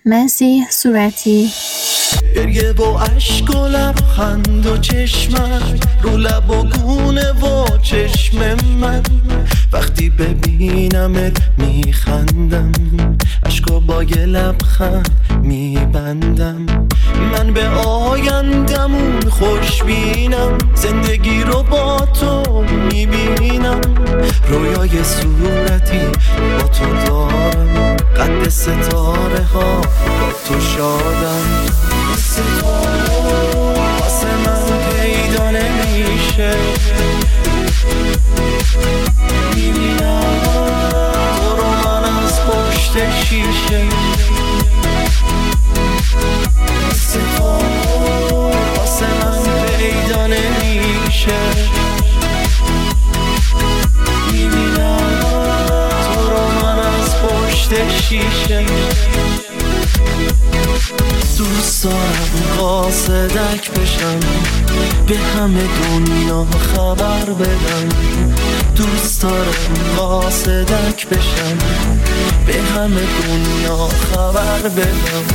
مسیح صورتی. گریه و عشق و لبخند و چشمت رو لب و گونه و چشم من، وقتی ببینمت میخندم، عشقو با یه لبخند میبندم. من به آیندمون خوشبینم، زندگی رو با تو میبینم، رویای صورتی با تو دارم، قد ستاره ها با تو شادم. واسه من پیدا نمیشه، میبینم تو رو من از پشت شیشه. واسه من پیدا نمیشه، میبینم تو رو من از پشت شیشه. دوست دارم قاصدک بشم، به همه دنیا خبر بدم. دوست دارم قاصدک بشم، به همه دنیا خبر بدم.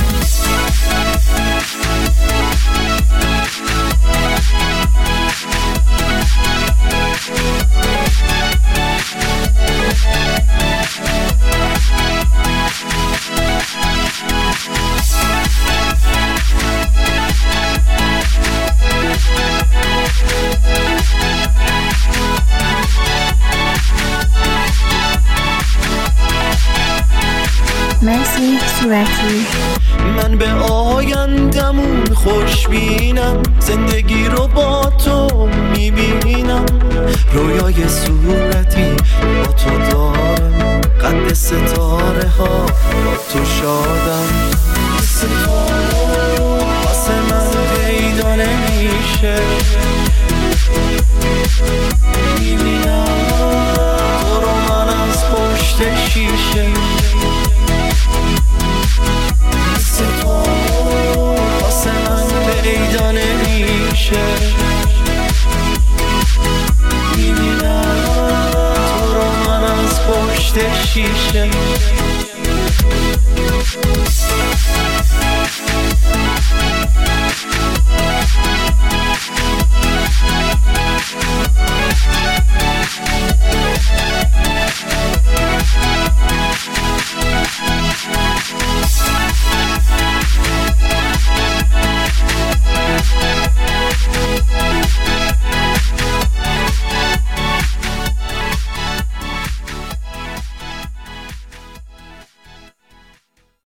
مسیح صورتی. من به آیندمون خوشبینم، زندگی رو با تو میبینم، رویای صورتی با تو دارم، قد ستاره ها با تو